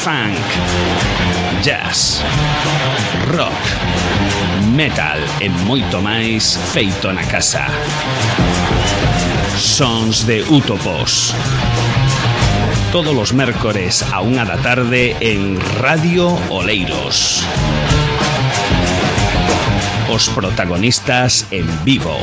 funk, jazz, rock, metal e moito máis feito na casa. Sons de Útopos. Todos os mércores a 1 da tarde en Radio Oleiros. Os protagonistas en vivo.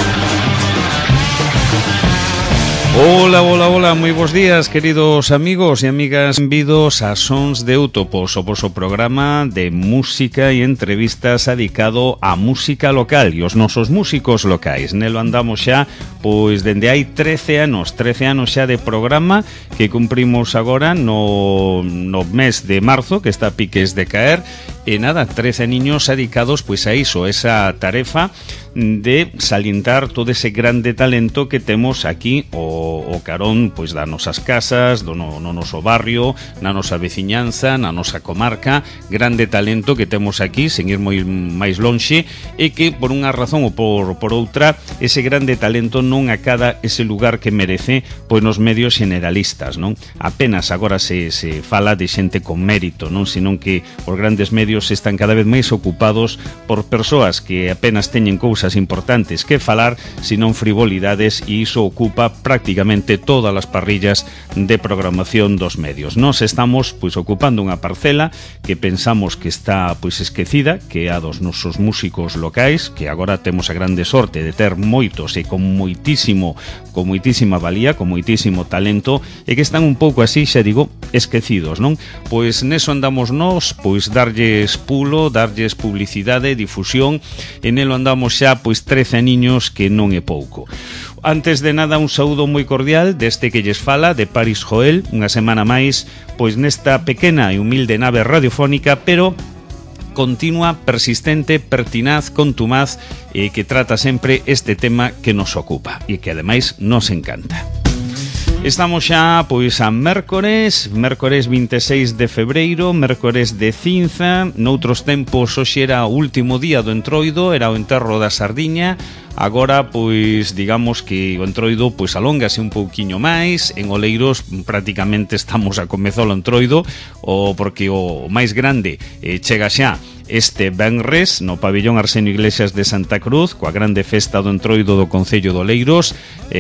Hola, moi bons días, queridos amigos e amigas. Benvidos a Sons de Útopos, o voso programa de música e entrevistas dedicado á música local e os nosos músicos locais. Nelo andamos xa, pois, dende hai 13 anos xa de programa que cumprimos agora no mes de marzo, que está a piques de caer. E nada, 13 niños dedicados pois a iso, esa tarefa de salientar todo ese grande talento que temos aquí o carón pois das nosas casas, no noso barrio, na nosa veciñanza, na nosa comarca. Grande talento que temos aquí, sen ir moi máis lonxe, e que por unha razón ou por outra, ese grande talento non acada ese lugar que merece pois nos medios generalistas, non? Apenas agora se fala de xente con mérito, non? Senón que os grandes medios están cada vez máis ocupados por persoas que apenas teñen cousas importantes que falar, senón frivolidades, e iso ocupa prácticamente todas as parrillas de programación dos medios. Nós estamos pois ocupando unha parcela que pensamos que está pois esquecida, que é a dos nosos músicos locais, que agora temos a grande sorte de ter moitos e con moitísima valía, con moitísimo talento, e que están un pouco así, xa digo, esquecidos, non? Pois neso andamos nós, pois darlles pulo, darlles publicidade, difusión, e nelo andamos xa pois 13 niños, que non é pouco. Antes de nada, un saúdo moi cordial deste que lles fala, de Paris Joel, unha semana máis pois nesta pequena e humilde nave radiofónica, pero continua, persistente, pertinaz, contumaz, e que trata sempre este tema que nos ocupa e que ademais nos encanta. Estamos xa pois a mércores 26 de febreiro, mércores de cinza. Noutros tempos hoxe era o último día do Entroido, era o enterro da sardiña. Agora, pois, digamos que o Entroido pois alóngase un pouquiño máis. En Oleiros prácticamente estamos a comezar o Entroido, porque o máis grande chega xa este venres no pabellón Arsenio Iglesias de Santa Cruz, coa grande festa do Entroido do Concello de Oleiros.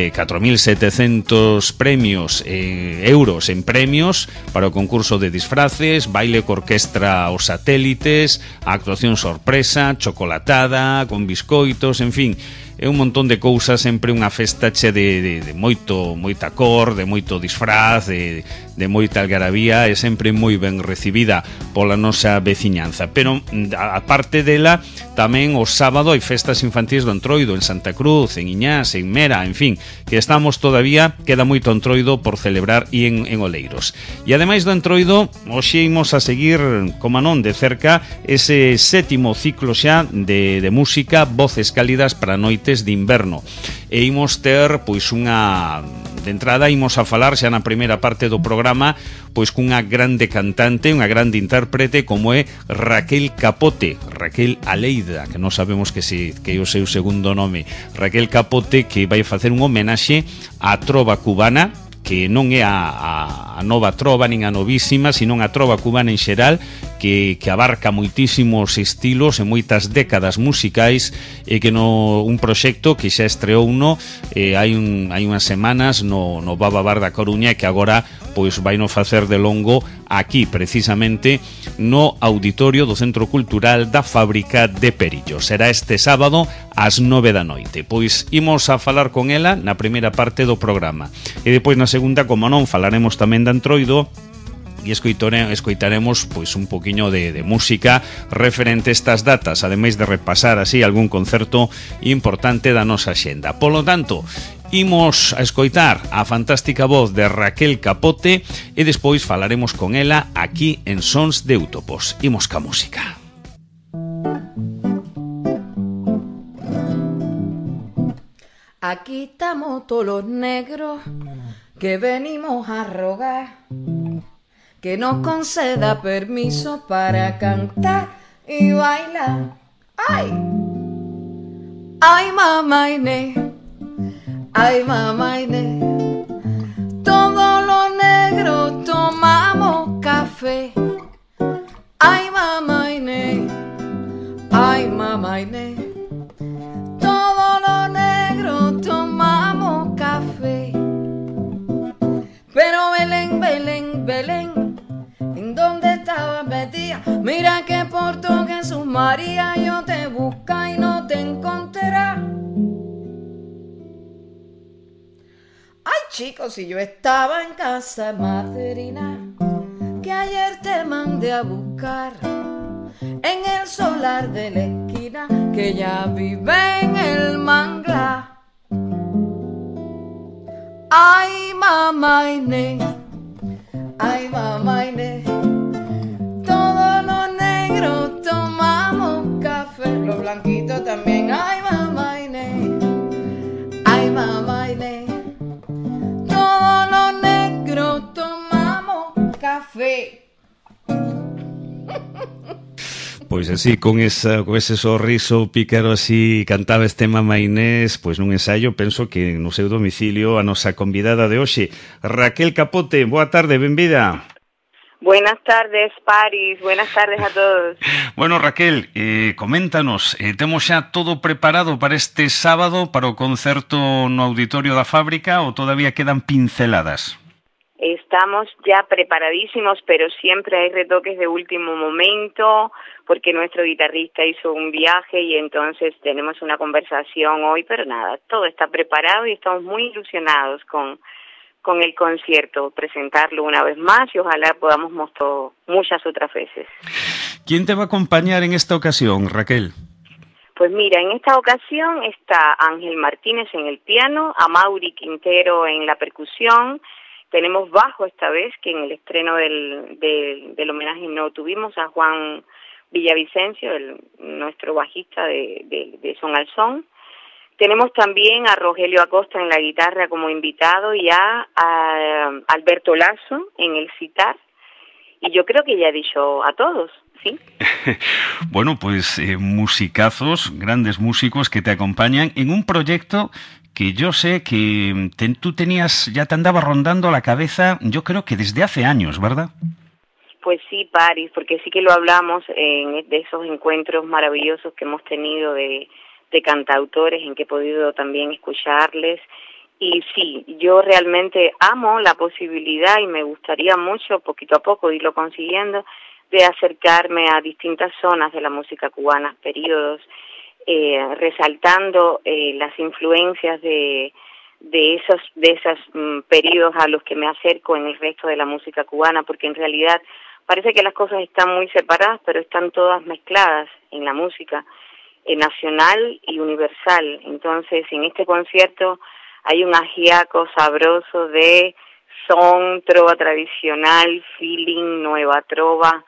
4.700 premios, euros en premios para o concurso de disfraces, baile co orquestra Os Satélites, a actuación sorpresa, chocolatada, con biscoitos, en fin, é un montón de cousas, sempre unha festa che de moita cor, de moito disfraz, de moita algarabía, e sempre moi ben recibida pola nosa veciñanza. Pero, aparte dela, tamén o sábado hai festas infantis do Entroido en Santa Cruz, en Iñás, en Mera, en fin, que estamos todavía, queda moito Entroido por celebrar e en Oleiros. E ademais do Entroido, hoxe imos a seguir, como non, de cerca ese 7º ciclo xa de música, voces cálidas para noites de inverno, e imos ter pois unha de entrada, imos a falar xa na primeira parte do programa pois cunha grande cantante, unha grande intérprete como é Raquel Capote, Raquel Aleida, que non sabemos que é o seu segundo nome. Raquel Capote, que vai facer un homenaxe á trova cubana, que non é a nova trova nin a novísima, sino a trova cubana en xeral, que abarca moitísimos estilos e moitas décadas musicais, e que un proxecto que xa estreou hai unhas semanas no Baba Bar da Coruña, e que agora pois vai no facer de longo aquí, precisamente no auditorio do Centro Cultural da Fábrica de Perillo. Será este sábado ás 9 da noite. Pois imos a falar con ela na primeira parte do programa, e depois na segunda, como non, falaremos tamén da Entroido, e escoitaremos pois un poquinho de música referente a estas datas, ademais de repasar así algún concerto importante da nosa xenda. Polo tanto, imos a escoitar a fantástica voz de Raquel Capote, e despois falaremos con ela aquí en Sons de Útopos. Imos ca música. Aquí estamos todos los negros que venimos a rogar que nos conceda permiso para cantar y bailar. ¡Ay! ¡Ay, mamá Inés! ¡Ay, mamá Inés! Todos los negros tomamos café mainé. Todos los negros tomamos café. Pero Belén, Belén, Belén, ¿en dónde estabas metida? Mira que por todo Jesús María yo te busca y no te encontrará. Ay, chicos, si yo estaba en casa de madrina, que ayer te mandé a buscar en el solar de la esquina, que ya vive en el manglar. Ay, mamá Inés, ay, mamá Inés, todos los negros tomamos café, los blanquitos también. Ay, mamá Inés, ay, mamá Inés, todos los negros tomamos café. Pois así, con ese sorriso pícaro así cantaba este Mamá Inés, pois nun ensaio, penso que no seu domicilio a nosa convidada de hoxe, Raquel Capote. Boa tarde, benvida. Buenas tardes, Paris. Buenas tardes a todos. Bueno, Raquel, coméntanos, temos xa todo preparado para este sábado, para o concerto no Auditorio da Fábrica, ou todavía quedan pinceladas? Estamos ya preparadísimos, pero siempre hay retoques de último momento, porque nuestro guitarrista hizo un viaje y entonces tenemos una conversación hoy, pero nada, todo está preparado y estamos muy ilusionados con el concierto, presentarlo una vez más y ojalá podamos mostrarlo muchas otras veces. ¿Quién te va a acompañar en esta ocasión, Raquel? Pues mira, en esta ocasión está Ángel Martínez en el piano, Amaury Quintero en la percusión. Tenemos bajo esta vez, que en el estreno del homenaje no tuvimos a Juan Villavicencio, nuestro bajista de Son al Son. Tenemos también a Rogelio Acosta en la guitarra como invitado y a Alberto Lazo en el sitar. Y yo creo que ya he dicho a todos, ¿sí? Bueno, pues musicazos, grandes músicos que te acompañan en un proyecto que yo sé que tú tenías, ya te andaba rondando la cabeza, yo creo que desde hace años, ¿verdad? Pues sí, Paris, porque sí que lo hablamos de esos encuentros maravillosos que hemos tenido de cantautores, en que he podido también escucharles. Y sí, yo realmente amo la posibilidad y me gustaría mucho, poquito a poco, irlo consiguiendo, de acercarme a distintas zonas de la música cubana, periodos, resaltando las influencias de esos periodos a los que me acerco en el resto de la música cubana, porque en realidad parece que las cosas están muy separadas, pero están todas mezcladas en la música nacional y universal. Entonces, en este concierto hay un ajiaco sabroso de son, trova tradicional, feeling, nueva trova,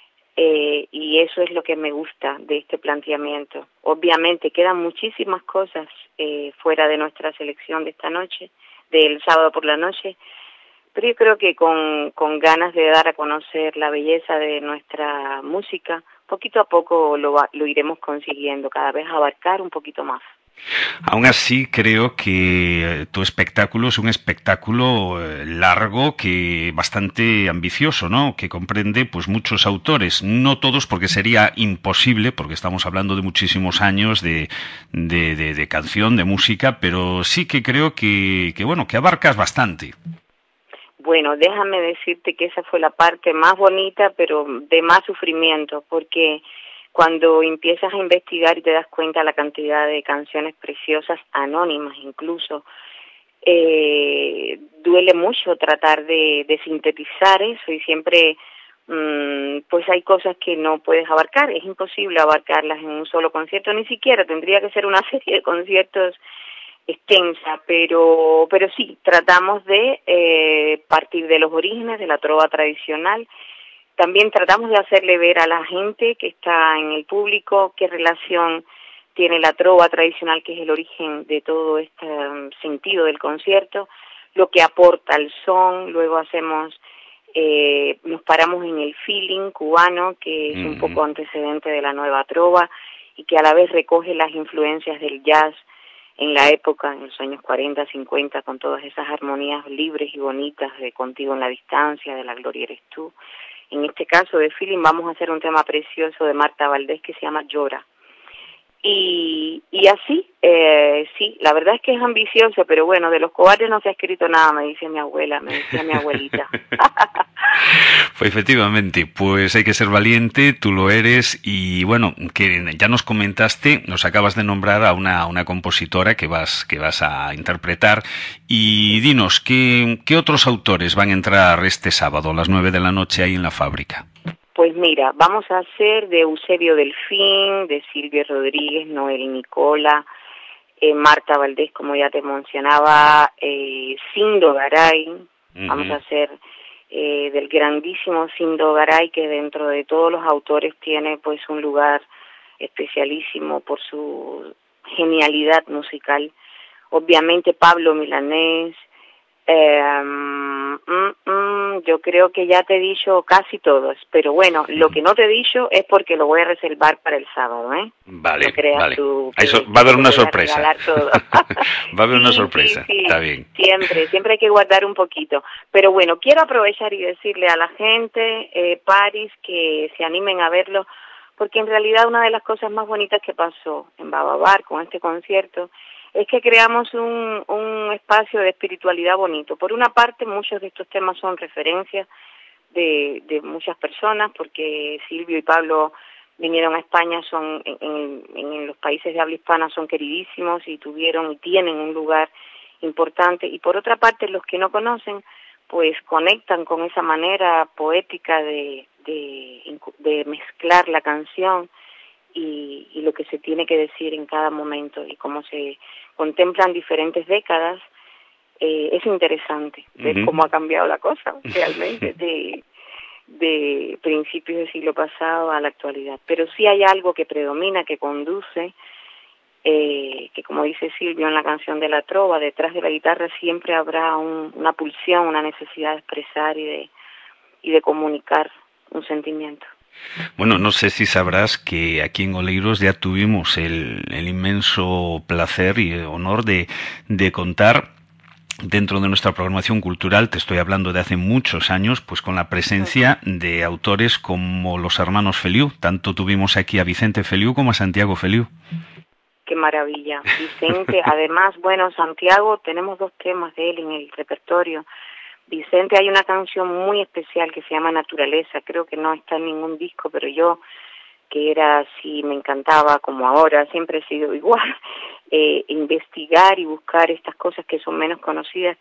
y eso es lo que me gusta de este planteamiento. Obviamente quedan muchísimas cosas fuera de nuestra selección de esta noche, del sábado por la noche, pero yo creo que con ganas de dar a conocer la belleza de nuestra música, poquito a poco lo iremos consiguiendo, cada vez abarcar un poquito más. Aún así, creo que tu espectáculo es un espectáculo largo, que bastante ambicioso, ¿no? Que comprende pues muchos autores, no todos porque sería imposible, porque estamos hablando de muchísimos años de canción, de música, pero sí que creo que bueno, que abarcas bastante. Bueno, déjame decirte que esa fue la parte más bonita, pero de más sufrimiento, porque cuando empiezas a investigar y te das cuenta la cantidad de canciones preciosas, anónimas incluso, duele mucho tratar de sintetizar eso y siempre pues hay cosas que no puedes abarcar, es imposible abarcarlas en un solo concierto, ni siquiera tendría que ser una serie de conciertos extensa, pero sí, tratamos de partir de los orígenes de la trova tradicional. También tratamos de hacerle ver a la gente que está en el público qué relación tiene la trova tradicional, que es el origen de todo este sentido del concierto, lo que aporta el son. Luego nos paramos en el feeling cubano, que es un poco antecedente de la nueva trova y que a la vez recoge las influencias del jazz en la época, en los años 40, 50, con todas esas armonías libres y bonitas de Contigo en la distancia, de La gloria eres tú. En este caso de feeling vamos a hacer un tema precioso de Marta Valdés que se llama Llora. Y así, sí, la verdad es que es ambicioso, pero bueno, de los cobardes no se ha escrito nada, me decía mi abuelita. Pues efectivamente, pues hay que ser valiente, tú lo eres, y bueno, que ya nos comentaste, nos acabas de nombrar a una compositora que vas a interpretar, y dinos, ¿qué otros autores van a entrar este sábado a las 9 de la noche ahí en la fábrica? Pues mira, vamos a hacer de Eusebio Delfín, de Silvio Rodríguez, Noel Nicola, Marta Valdés, como ya te mencionaba, Sindo Garay, vamos a hacer del grandísimo Sindo Garay, que dentro de todos los autores tiene pues un lugar especialísimo por su genialidad musical. Obviamente Pablo Milanés, yo creo que ya te he dicho casi todos, pero bueno, lo que no te he dicho es porque lo voy a reservar para el sábado, ¿eh? Vale, no creas vale. Tú Eso va a haber una sorpresa. Va a haber una sí, sorpresa, sí, está bien. Siempre hay que guardar un poquito. Pero bueno, quiero aprovechar y decirle a la gente, Paris, que se animen a verlo, porque en realidad una de las cosas más bonitas que pasó en Bababar con este concierto es que creamos un espacio de espiritualidad bonito. Por una parte, muchos de estos temas son referencias de muchas personas, porque Silvio y Pablo vinieron a España, son en los países de habla hispana son queridísimos y tuvieron y tienen un lugar importante. Y por otra parte, los que no conocen, pues conectan con esa manera poética de mezclar la canción y lo que se tiene que decir en cada momento, y cómo se contemplan diferentes décadas. Es interesante ver cómo ha cambiado la cosa realmente de principios del siglo pasado a la actualidad. Pero sí hay algo que predomina, que conduce, que como dice Silvio en la canción de la trova, detrás de la guitarra siempre habrá una pulsión, una necesidad de expresar y de comunicar un sentimiento. Bueno, no sé si sabrás que aquí en Oleiros ya tuvimos el inmenso placer y honor de contar dentro de nuestra programación cultural, te estoy hablando de hace muchos años, pues con la presencia de autores como los hermanos Feliu. Tanto tuvimos aquí a Vicente Feliu como a Santiago Feliu. Qué maravilla. Vicente, además, bueno, Santiago, tenemos 2 temas de él en el repertorio. Vicente, hay una canción muy especial que se llama Naturaleza, creo que no está en ningún disco, pero yo, que era así, me encantaba, como ahora, siempre he sido igual, investigar y buscar estas cosas que son menos conocidas,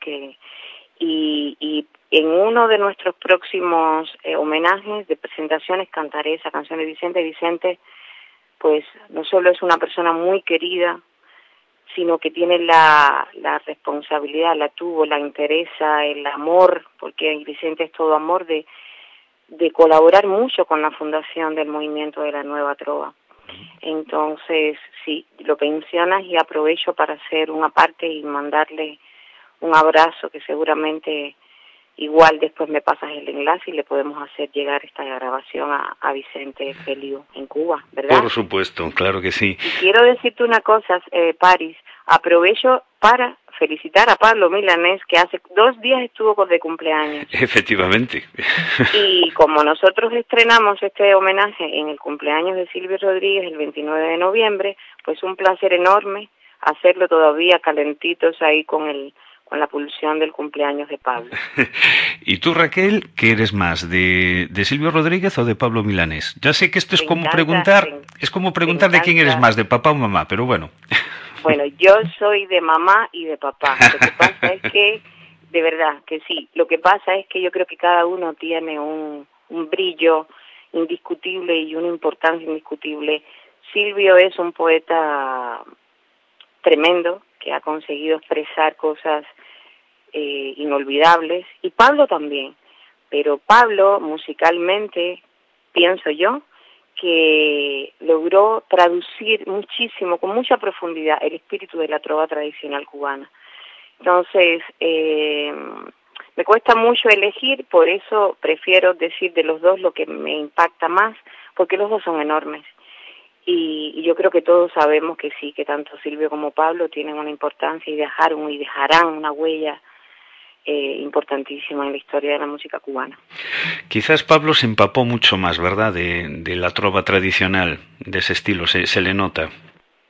y en uno de nuestros próximos homenajes de presentaciones cantaré esa canción de Vicente. Vicente, pues, no solo es una persona muy querida, sino que tiene la responsabilidad, la tuvo, la interesa, el amor, porque Vicente es todo amor, de colaborar mucho con la fundación del movimiento de la Nueva Trova. Entonces, sí, lo mencionas y aprovecho para hacer una parte y mandarle un abrazo, que seguramente igual después me pasas el enlace y le podemos hacer llegar esta grabación a Vicente Feliu en Cuba, ¿verdad? Por supuesto, claro que sí. Y quiero decirte una cosa, Paris, aprovecho para felicitar a Pablo Milanés, que hace 2 días estuvo de cumpleaños. Efectivamente. Y como nosotros estrenamos este homenaje en el cumpleaños de Silvio Rodríguez el 29 de noviembre, pues un placer enorme hacerlo todavía calentitos ahí con la pulsión del cumpleaños de Pablo. ¿Y tú, Raquel, qué eres más, de Silvio Rodríguez o de Pablo Milanés? Ya sé que esto es como preguntar de quién eres más, de papá o mamá, pero bueno. Bueno, yo soy de mamá y de papá. Lo que pasa es que, de verdad, que sí, lo que pasa es que yo creo que cada uno tiene un brillo indiscutible y una importancia indiscutible. Silvio es un poeta tremendo, que ha conseguido expresar cosas inolvidables, y Pablo también, pero Pablo musicalmente, pienso yo, que logró traducir muchísimo, con mucha profundidad, el espíritu de la trova tradicional cubana. Entonces, me cuesta mucho elegir, por eso prefiero decir de los dos lo que me impacta más, porque los dos son enormes. Y yo creo que todos sabemos que sí, que tanto Silvio como Pablo tienen una importancia y dejarán una huella importantísima en la historia de la música cubana. Quizás Pablo se empapó mucho más, ¿verdad?, de la trova tradicional, de ese estilo, se le nota.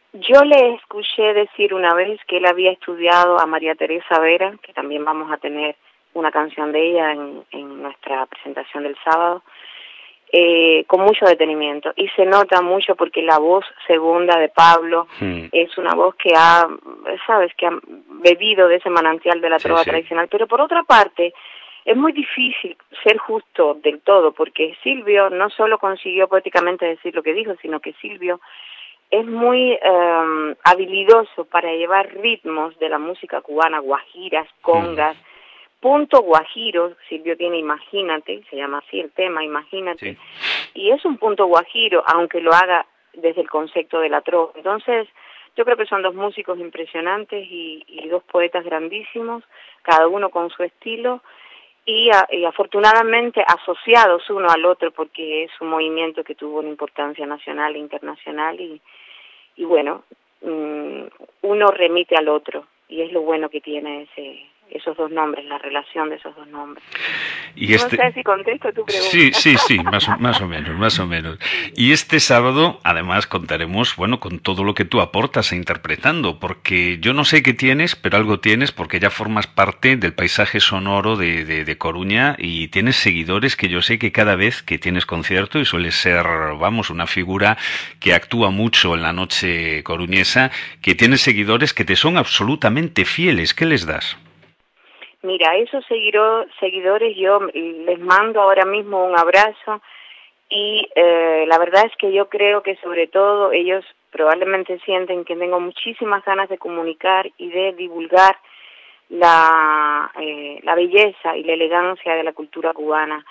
Yo le escuché decir una vez que él había estudiado a María Teresa Vera, que también vamos a tener una canción de ella en nuestra presentación del sábado, con mucho detenimiento. Y se nota mucho porque la voz segunda de Pablo es una voz que ha bebido de ese manantial de la trova tradicional. Pero por otra parte, es muy difícil ser justo del todo, porque Silvio no solo consiguió poéticamente decir lo que dijo, sino que Silvio es muy habilidoso para llevar ritmos de la música cubana, guajiras, congas, punto guajiro. Silvio tiene Imagínate, se llama así el tema, Imagínate, y es un punto guajiro, aunque lo haga desde el concepto de la trova. Entonces, yo creo que son dos músicos impresionantes y dos poetas grandísimos, cada uno con su estilo, y afortunadamente asociados uno al otro, porque es un movimiento que tuvo una importancia nacional e internacional, y bueno, uno remite al otro, y es lo bueno que tiene esos dos nombres, la relación de esos dos nombres. Y no sé si contesto tu pregunta. Sí, más o menos. Y este sábado, además, contaremos, bueno, con todo lo que tú aportas interpretando, porque yo no sé qué tienes, pero algo tienes, porque ya formas parte del paisaje sonoro de Coruña y tienes seguidores que yo sé que cada vez que tienes concierto, y sueles ser, vamos, una figura que actúa mucho en la noche coruñesa, que tienes seguidores que te son absolutamente fieles. ¿Qué les das? Mira, esos seguidores yo les mando ahora mismo un abrazo y la verdad es que yo creo que sobre todo ellos probablemente sienten que tengo muchísimas ganas de comunicar y de divulgar la belleza y la elegancia de la cultura cubana.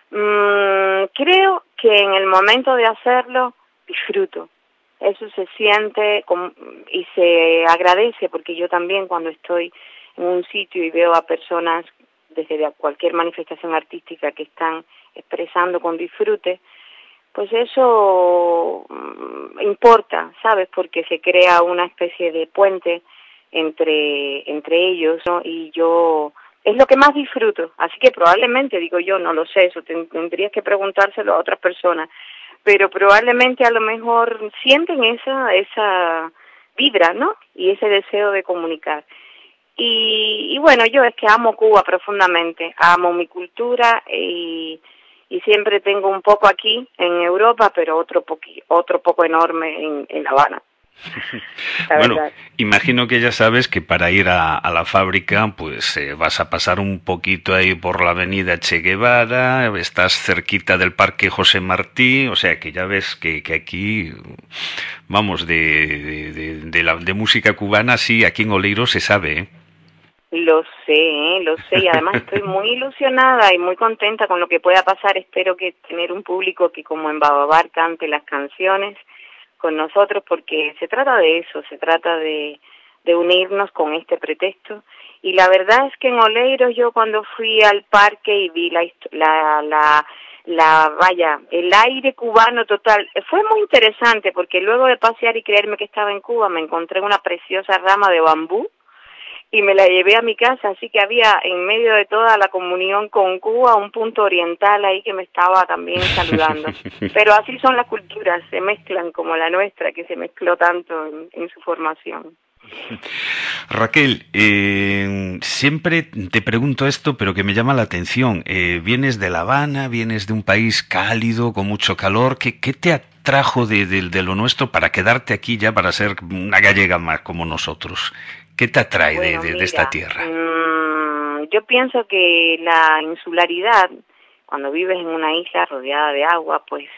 Creo que en el momento de hacerlo disfruto. Eso se siente y se agradece, porque yo también cuando estoy en un sitio y veo a personas desde cualquier manifestación artística que están expresando con disfrute, pues eso importa, ¿sabes? Porque se crea una especie de puente entre ellos, ¿no? Y yo es lo que más disfruto, así que probablemente, digo yo, no lo sé, eso tendrías que preguntárselo a otras personas, pero probablemente a lo mejor sienten esa vibra, ¿no? Y ese deseo de comunicar. Y bueno, yo es que amo Cuba profundamente, amo mi cultura y siempre tengo un poco aquí en Europa, pero otro poco enorme en La Habana. Bueno, verdad. Imagino que ya sabes que para ir a la fábrica pues vas a pasar un poquito ahí por la avenida Che Guevara, estás cerquita del Parque José Martí, o sea que ya ves que aquí, vamos, de música cubana, sí, aquí en Oleiros se sabe, ¿eh? Lo sé, y además estoy muy ilusionada y muy contenta con lo que pueda pasar. Espero que tener un público que como en Bababar cante las canciones con nosotros, porque se trata de eso, se trata de unirnos con este pretexto. Y la verdad es que en Oleiros yo cuando fui al parque y vi el aire cubano total, fue muy interesante, porque luego de pasear y creerme que estaba en Cuba, me encontré una preciosa rama de bambú y me la llevé a mi casa, así que había en medio de toda la comunión con Cuba un punto oriental ahí que me estaba también saludando. Pero así son las culturas, se mezclan como la nuestra, que se mezcló tanto en su formación. Raquel, siempre te pregunto esto, pero que me llama la atención. Vienes de La Habana, vienes de un país cálido, con mucho calor. ¿Qué te atrajo de lo nuestro para quedarte aquí ya, para ser una gallega más como nosotros? ¿Qué te atrae de esta tierra? Yo pienso que la insularidad, cuando vives en una isla rodeada de agua, pues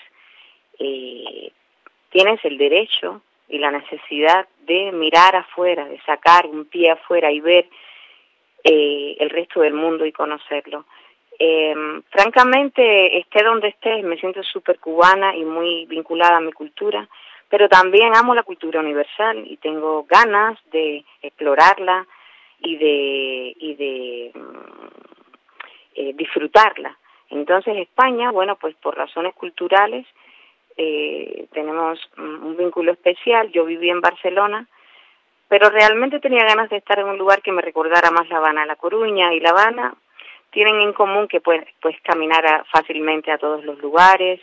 tienes el derecho y la necesidad de mirar afuera, de sacar un pie afuera y ver el resto del mundo y conocerlo. Francamente, esté donde esté, me siento súper cubana y muy vinculada a mi cultura, pero también amo la cultura universal y tengo ganas de explorarla y de disfrutarla. Entonces España, bueno, pues por razones culturales tenemos un vínculo especial. Yo viví en Barcelona, pero realmente tenía ganas de estar en un lugar que me recordara más La Habana. La Coruña y La Habana tienen en común que puedes caminar fácilmente a todos los lugares.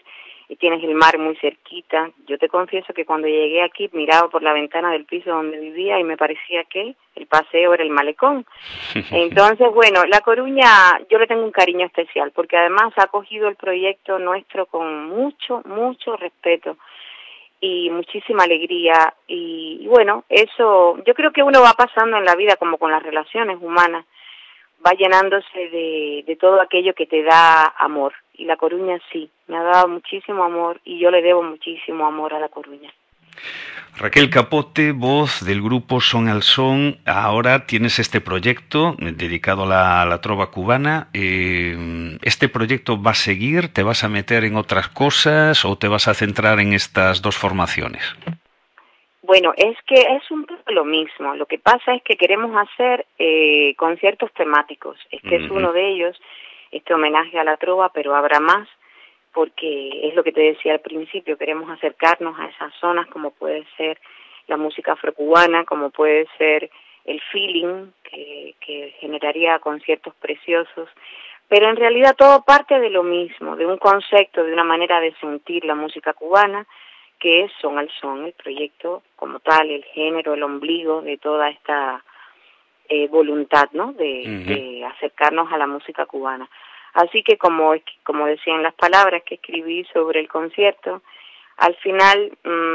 y tienes el mar muy cerquita. Yo te confieso que cuando llegué aquí miraba por la ventana del piso donde vivía y me parecía que el paseo era el malecón. Entonces, bueno, La Coruña yo le tengo un cariño especial porque además ha acogido el proyecto nuestro con mucho, mucho respeto y muchísima alegría. Y bueno, eso yo creo que uno va pasando en la vida como con las relaciones humanas, va llenándose de todo aquello que te da amor. Y La Coruña sí, me ha dado muchísimo amor y yo le debo muchísimo amor a La Coruña. Raquel Capote, voz del grupo Son al Son. Ahora tienes este proyecto dedicado a la trova cubana. ¿Este proyecto va a seguir? ¿Te vas a meter en otras cosas o te vas a centrar en estas dos formaciones? Bueno, es que es un poco lo mismo. Lo que pasa es que queremos hacer conciertos temáticos. Este es uno de ellos, este homenaje a la trova, pero habrá más, porque es lo que te decía al principio, queremos acercarnos a esas zonas como puede ser la música afrocubana, como puede ser el feeling, que generaría conciertos preciosos, pero en realidad todo parte de lo mismo, de un concepto, de una manera de sentir la música cubana, que es Son al Son, el proyecto como tal, el género, el ombligo de toda esta voluntad, ¿no?, de acercarnos a la música cubana. Así que como decían las palabras que escribí sobre el concierto, al final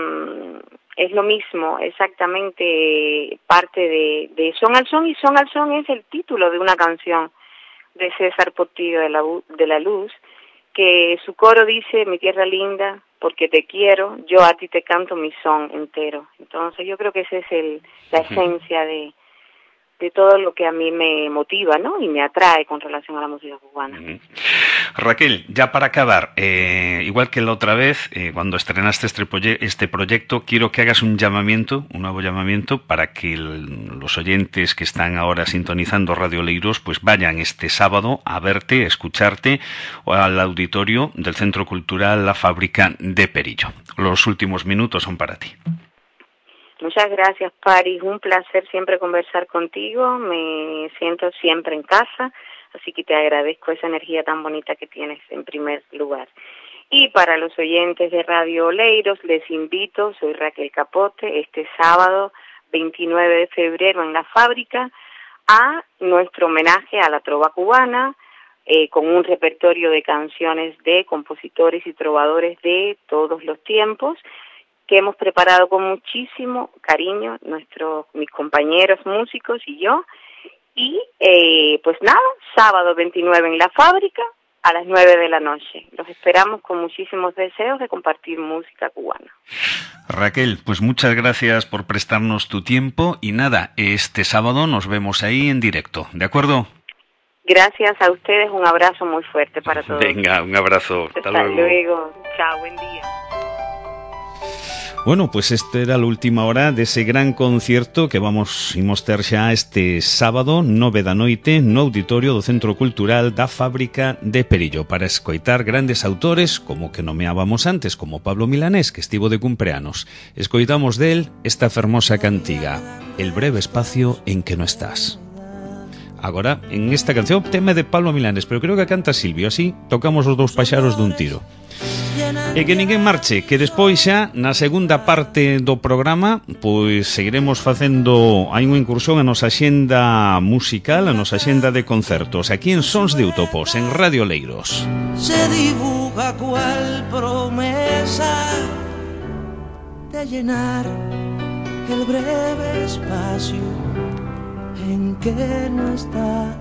es lo mismo, exactamente parte de Son al Son, y Son al Son es el título de una canción de César Portillo de la Luz, que su coro dice: mi tierra linda, porque te quiero, yo a ti te canto mi son entero. Entonces yo creo que esa es la esencia de todo lo que a mí me motiva, ¿no?, y me atrae con relación a la música cubana. Raquel, ya para acabar, igual que la otra vez, cuando estrenaste este proyecto, quiero que hagas un nuevo llamamiento, para que los oyentes que están ahora sintonizando Radio Leiros, pues vayan este sábado a verte, a escucharte, o al auditorio del Centro Cultural La Fábrica de Perillo. Los últimos minutos son para ti. Muchas gracias, Paris. Un placer siempre conversar contigo. Me siento siempre en casa, así que te agradezco esa energía tan bonita que tienes en primer lugar. Y para los oyentes de Radio Leiros, les invito, soy Raquel Capote, este sábado 29 de febrero en La Fábrica, a nuestro homenaje a la trova cubana, con un repertorio de canciones de compositores y trovadores de todos los tiempos, que hemos preparado con muchísimo cariño mis compañeros músicos y yo. Y pues nada, sábado 29 en La Fábrica a las 9 de la noche. Los esperamos con muchísimos deseos de compartir música cubana. Raquel, pues muchas gracias por prestarnos tu tiempo y nada, este sábado nos vemos ahí en directo, ¿de acuerdo? Gracias a ustedes, un abrazo muy fuerte para todos. Venga, un abrazo. Hasta luego. Chao, buen día. Bueno, pues esta era la última hora de ese gran concierto que vamos imos xa este sábado 9 da noite no auditorio do Centro Cultural da Fábrica de Perillo para escoitar grandes autores como que nomeábamos antes, como Pablo Milanés, que estivo de cumpleanos. Escoitamos del esta fermosa cantiga, El breve espacio en que no estás. Agora, en esta canción, tema de Pablo Milanés, pero creo que canta Silvio, así tocamos os dous paxaros dun tiro. E que ninguén marche, que despois xa na segunda parte do programa pois seguiremos facendo hai unha incursión a nosa axenda musical, a nosa axenda de concertos aquí en Sons de Utopos, en Radio Leiros. Se dibuja cual promesa de llenar el breve espacio en que no está.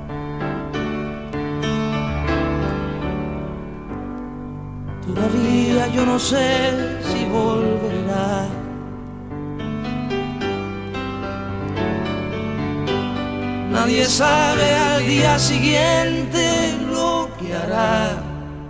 Todavía yo no sé si volverá. Nadie sabe al día siguiente lo que hará.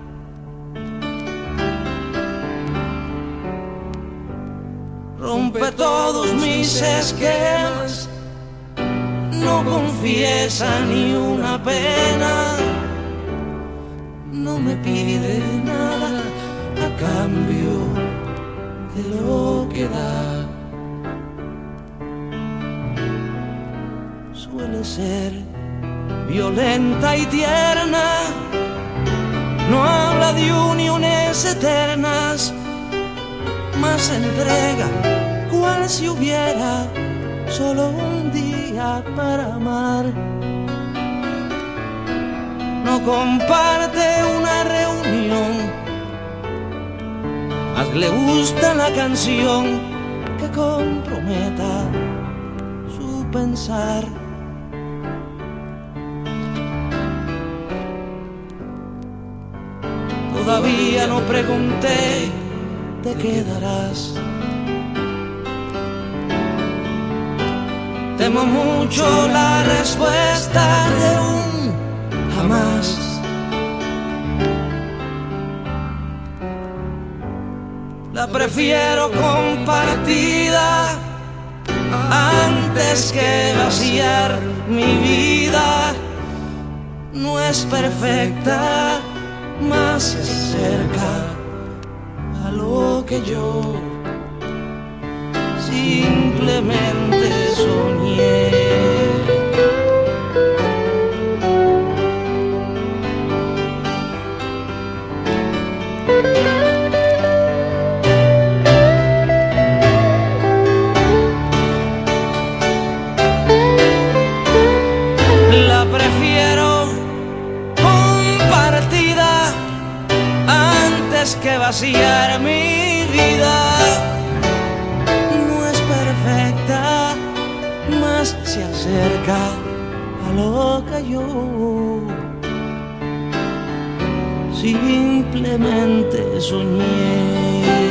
Rompe todos mis esquemas, no confiesa ni una pena, no me pide nada a cambio de lo que da. Suele ser violenta y tierna, no habla de uniones más eternas, más entrega, cual si hubiera solo un día para amar. No comparte una reunión, más le gusta la canción que comprometa su pensar. Todavía no pregunté, ¿te quedarás? Temo mucho la respuesta de un jamás. La prefiero compartida antes que vaciar mi vida. No es perfecta, más se acerca a lo que yo simplemente soñé. La prefiero compartida antes que vaciar mi vida. No es perfecta, más se acerca a lo que yo simplemente soñé.